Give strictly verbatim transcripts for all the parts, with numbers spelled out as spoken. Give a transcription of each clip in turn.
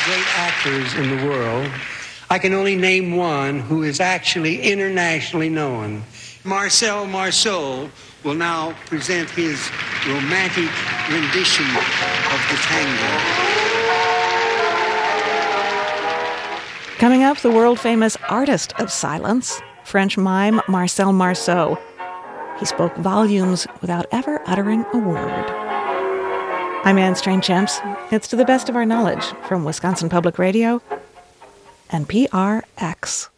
great actors in the world, I can only name one who is actually internationally known. Marcel Marceau will now present his romantic rendition of the tango. Coming up, the world-famous artist of silence, French mime Marcel Marceau. He spoke volumes without ever uttering a word. I'm Anne Strange-Champs. It's To the Best of Our Knowledge from Wisconsin Public Radio and P R X.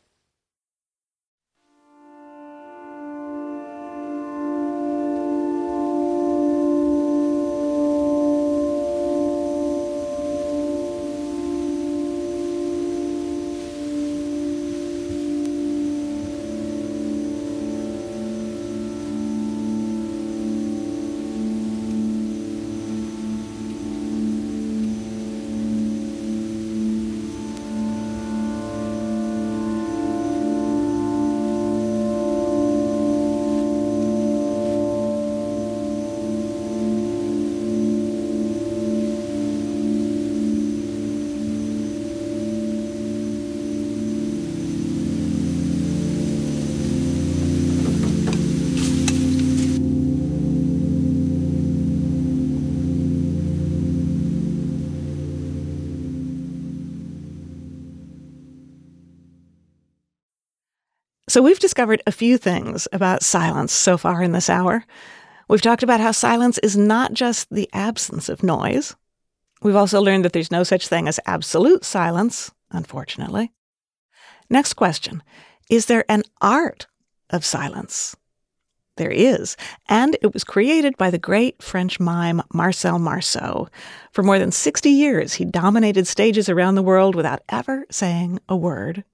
So we've discovered a few things about silence so far in this hour. We've talked about how silence is not just the absence of noise. We've also learned that there's no such thing as absolute silence, unfortunately. Next question. Is there an art of silence? There is, and it was created by the great French mime Marcel Marceau. For more than sixty years, he dominated stages around the world without ever saying a word.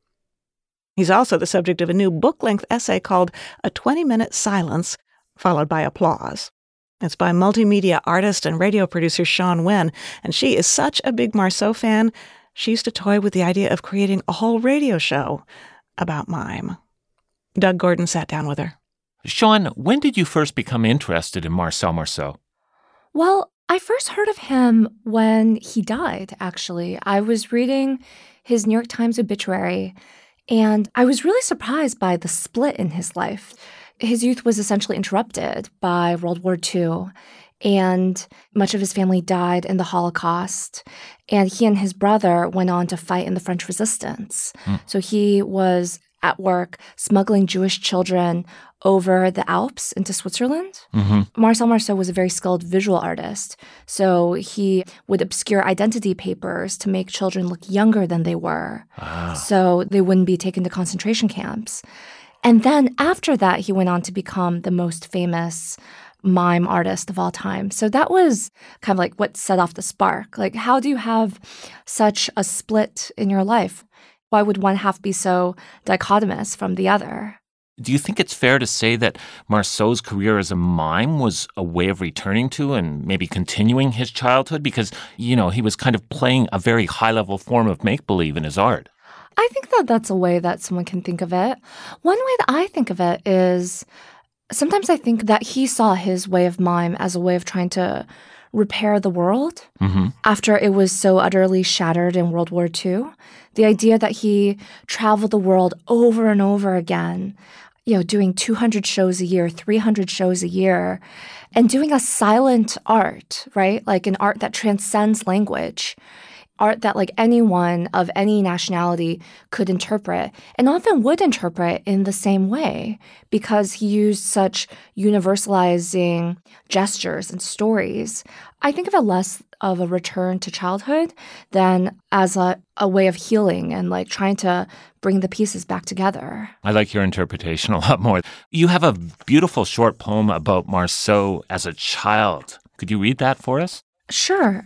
He's also the subject of a new book-length essay called A twenty-Minute Silence, followed by Applause. It's by multimedia artist and radio producer Sean Wen, and she is such a big Marceau fan, she used to toy with the idea of creating a whole radio show about mime. Doug Gordon sat down with her. Sean, when did you first become interested in Marcel Marceau? Well, I first heard of him when he died, actually. I was reading his New York Times obituary, and I was really surprised by the split in his life. His youth was essentially interrupted by World War Two, and much of his family died in the Holocaust. And he and his brother went on to fight in the French Resistance. Mm. So he was at work smuggling Jewish children over the Alps into Switzerland. Mm-hmm. Marcel Marceau was a very skilled visual artist. So he would obscure identity papers to make children look younger than they were. Ah. So they wouldn't be taken to concentration camps. And then after that, he went on to become the most famous mime artist of all time. So that was kind of like what set off the spark. Like, how do you have such a split in your life? Why would one half be so dichotomous from the other? Do you think it's fair to say that Marceau's career as a mime was a way of returning to and maybe continuing his childhood? Because, you know, he was kind of playing a very high-level form of make-believe in his art. I think that that's a way that someone can think of it. One way that I think of it is sometimes I think that he saw his way of mime as a way of trying to repair the world mm-hmm. after it was so utterly shattered in World War Two. The idea that he traveled the world over and over again, you know, doing two hundred shows a year, three hundred shows a year, and doing a silent art, right? Like an art that transcends language, art that like anyone of any nationality could interpret and often would interpret in the same way because he used such universalizing gestures and stories. I think of it less of a return to childhood than as a, a way of healing and like trying to bring the pieces back together. I like your interpretation a lot more. You have a beautiful short poem about Marceau as a child. Could you read that for us? Sure.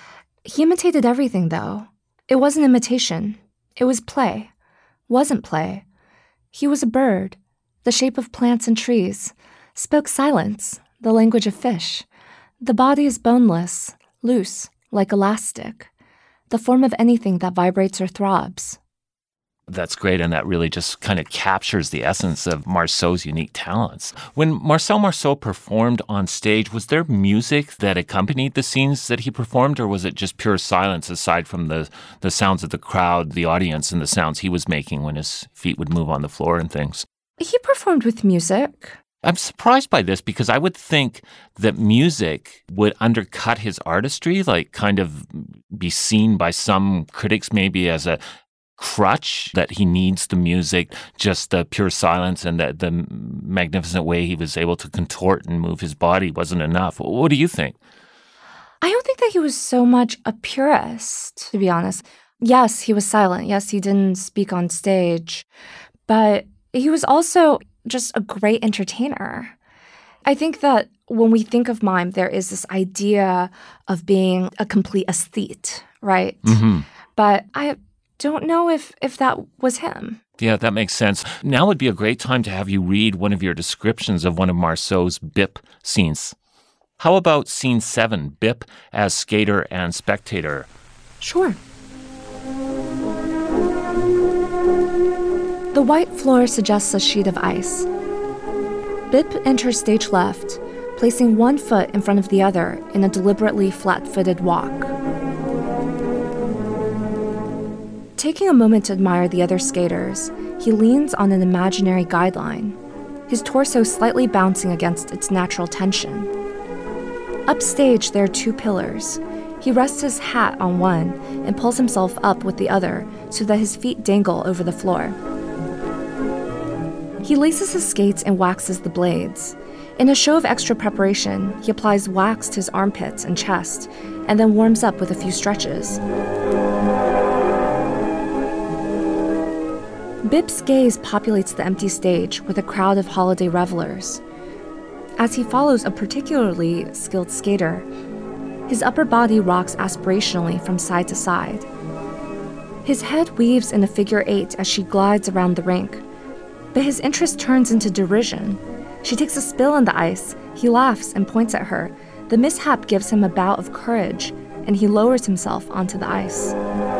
He imitated everything, though. It wasn't imitation. It was play. Wasn't play. He was a bird, the shape of plants and trees, spoke silence, the language of fish. The body is boneless, loose, like elastic, the form of anything that vibrates or throbs. That's great, and that really just kind of captures the essence of Marceau's unique talents. When Marcel Marceau performed on stage, was there music that accompanied the scenes that he performed, or was it just pure silence aside from the, the sounds of the crowd, the audience, and the sounds he was making when his feet would move on the floor and things? He performed with music. I'm surprised by this because I would think that music would undercut his artistry, like kind of be seen by some critics maybe as a crutch, that he needs the music, just the pure silence and the, the magnificent way he was able to contort and move his body wasn't enough. What do you think? I don't think that he was so much a purist, to be honest. Yes, he was silent. Yes, he didn't speak on stage. But he was also just a great entertainer. I think that when we think of mime, there is this idea of being a complete aesthete, right? Mm-hmm. But I don't know if, if that was him. Yeah, that makes sense. Now would be a great time to have you read one of your descriptions of one of Marceau's B I P scenes. How about scene seven, B I P as skater and spectator? Sure. The white floor suggests a sheet of ice. B I P enters stage left, placing one foot in front of the other in a deliberately flat-footed walk. Taking a moment to admire the other skaters, he leans on an imaginary guideline, his torso slightly bouncing against its natural tension. Upstage, there are two pillars. He rests his hat on one and pulls himself up with the other so that his feet dangle over the floor. He laces his skates and waxes the blades. In a show of extra preparation, he applies wax to his armpits and chest, and then warms up with a few stretches. B I P's gaze populates the empty stage with a crowd of holiday revelers. As he follows a particularly skilled skater, his upper body rocks aspirationally from side to side. His head weaves in a figure eight as she glides around the rink, but his interest turns into derision. She takes a spill on the ice, he laughs and points at her. The mishap gives him a bout of courage, and he lowers himself onto the ice.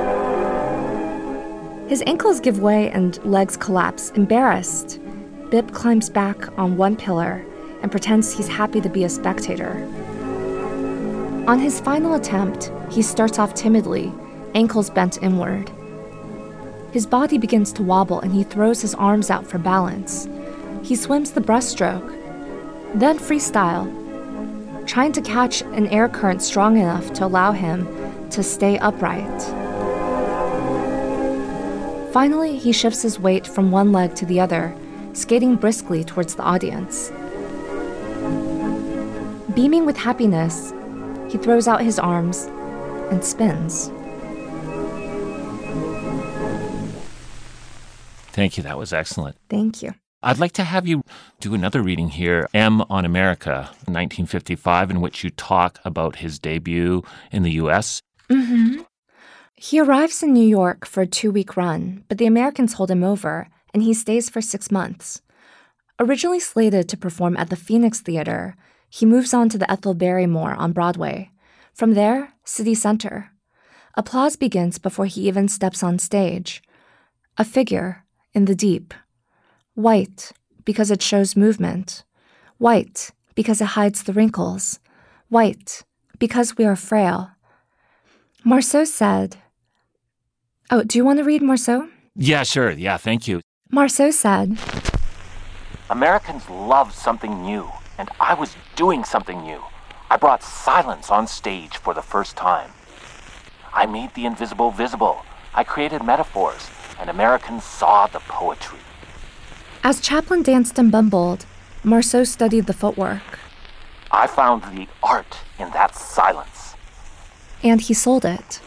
His ankles give way and legs collapse, embarrassed. B I P climbs back on one pillar and pretends he's happy to be a spectator. On his final attempt, he starts off timidly, ankles bent inward. His body begins to wobble and he throws his arms out for balance. He swims the breaststroke, then freestyle, trying to catch an air current strong enough to allow him to stay upright. Finally, he shifts his weight from one leg to the other, skating briskly towards the audience. Beaming with happiness, he throws out his arms and spins. Thank you. That was excellent. Thank you. I'd like to have you do another reading here, M on America, nineteen fifty-five, in which you talk about his debut in the U S. Mm-hmm. He arrives in New York for a two-week run, but the Americans hold him over, and he stays for six months. Originally slated to perform at the Phoenix Theater, he moves on to the Ethel Barrymore on Broadway. From there, City Center. Applause begins before he even steps on stage. A figure in the deep. White, because it shows movement. White, because it hides the wrinkles. White, because we are frail. Marceau said... Oh, do you want to read Marceau? Yeah, sure. Yeah, thank you. Marceau said, Americans love something new, and I was doing something new. I brought silence on stage for the first time. I made the invisible visible. I created metaphors, and Americans saw the poetry. As Chaplin danced and bumbled, Marceau studied the footwork. I found the art in that silence. And he sold it.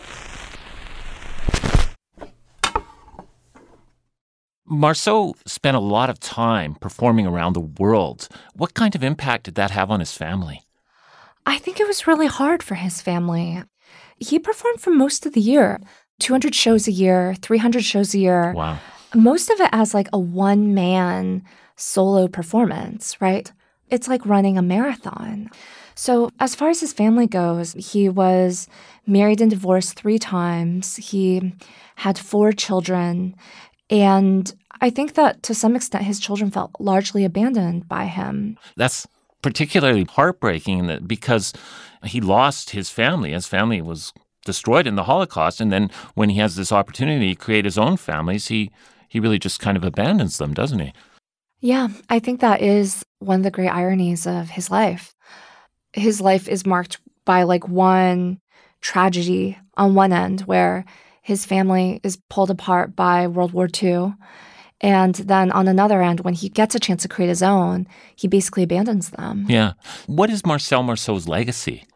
Marceau spent a lot of time performing around the world. What kind of impact did that have on his family? I think it was really hard for his family. He performed for most of the year, two hundred shows a year, three hundred shows a year. Wow. Most of it as like a one-man solo performance, right? It's like running a marathon. So as far as his family goes, he was married and divorced three times. He had four children. And I think that to some extent his children felt largely abandoned by him. That's particularly heartbreaking that because he lost his family. His family was destroyed in the Holocaust. And then when he has this opportunity to create his own families, he, he really just kind of abandons them, doesn't he? Yeah, I think that is one of the great ironies of his life. His life is marked by like one tragedy on one end where his family is pulled apart by World War Two. And then on another end, when he gets a chance to create his own, he basically abandons them. Yeah. What is Marcel Marceau's legacy?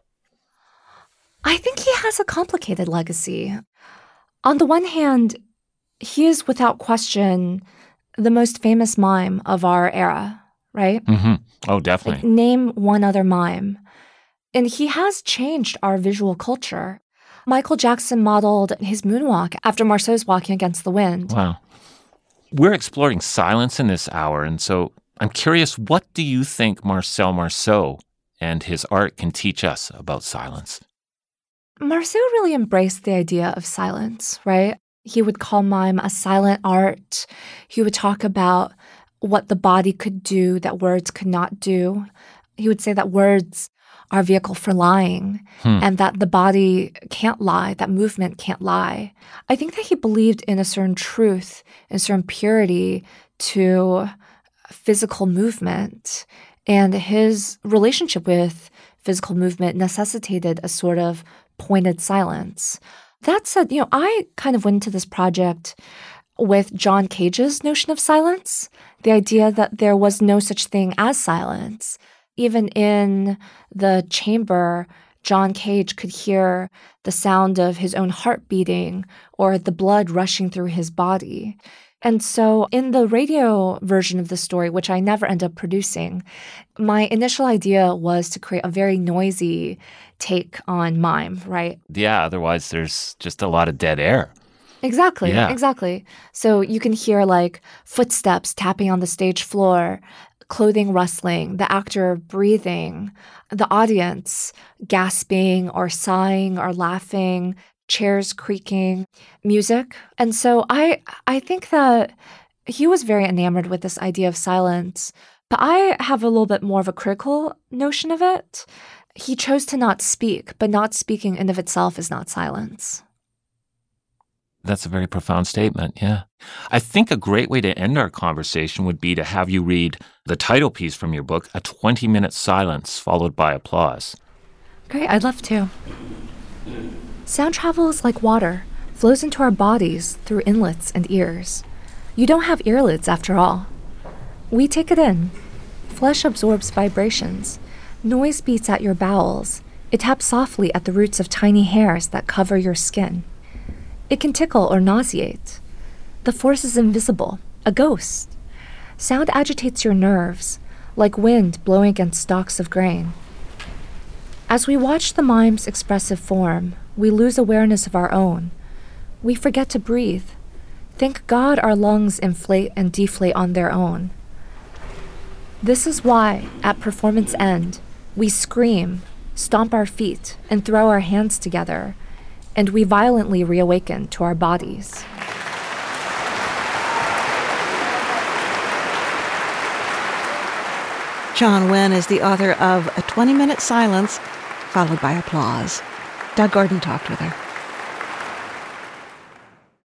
I think he has a complicated legacy. On the one hand, he is without question the most famous mime of our era, right? Mm-hmm. Oh, definitely. Like, name one other mime. And he has changed our visual culture. Michael Jackson modeled his moonwalk after Marceau's Walking Against the Wind. Wow. We're exploring silence in this hour, and so I'm curious, what do you think Marcel Marceau and his art can teach us about silence? Marceau really embraced the idea of silence, right? He would call mime a silent art. He would talk about what the body could do that words could not do. He would say that words are a vehicle for lying hmm. and that the body can't lie, that movement can't lie. I think that he believed in a certain truth, in a certain purity to physical movement. And his relationship with physical movement necessitated a sort of pointed silence. That said, you know, I kind of went into this project with John Cage's notion of silence, the idea that there was no such thing as silence. Even in the chamber, John Cage could hear the sound of his own heart beating or the blood rushing through his body. And so in the radio version of the story, which I never end up producing, my initial idea was to create a very noisy take on mime, right? Yeah, otherwise there's just a lot of dead air. Exactly, yeah. exactly. So you can hear like footsteps tapping on the stage floor, clothing rustling, the actor breathing, the audience gasping or sighing or laughing, chairs creaking, music. And so I I think that he was very enamored with this idea of silence, but I have a little bit more of a critical notion of it. He chose to not speak, but not speaking in of itself is not silence. That's a very profound statement, yeah. I think a great way to end our conversation would be to have you read the title piece from your book, A twenty-Minute Silence, followed by applause. Great, I'd love to. Sound travels like water, flows into our bodies through inlets and ears. You don't have earlids after all. We take it in. Flesh absorbs vibrations. Noise beats at your bowels. It taps softly at the roots of tiny hairs that cover your skin. It can tickle or nauseate. The force is invisible, a ghost. Sound agitates your nerves, like wind blowing against stalks of grain. As we watch the mime's expressive form, we lose awareness of our own. We forget to breathe. Thank God our lungs inflate and deflate on their own. This is why, at performance end, we scream, stomp our feet, and throw our hands together, and we violently reawaken to our bodies. John Wynne is the author of A twenty-Minute Silence, followed by applause. Doug Gordon talked with her.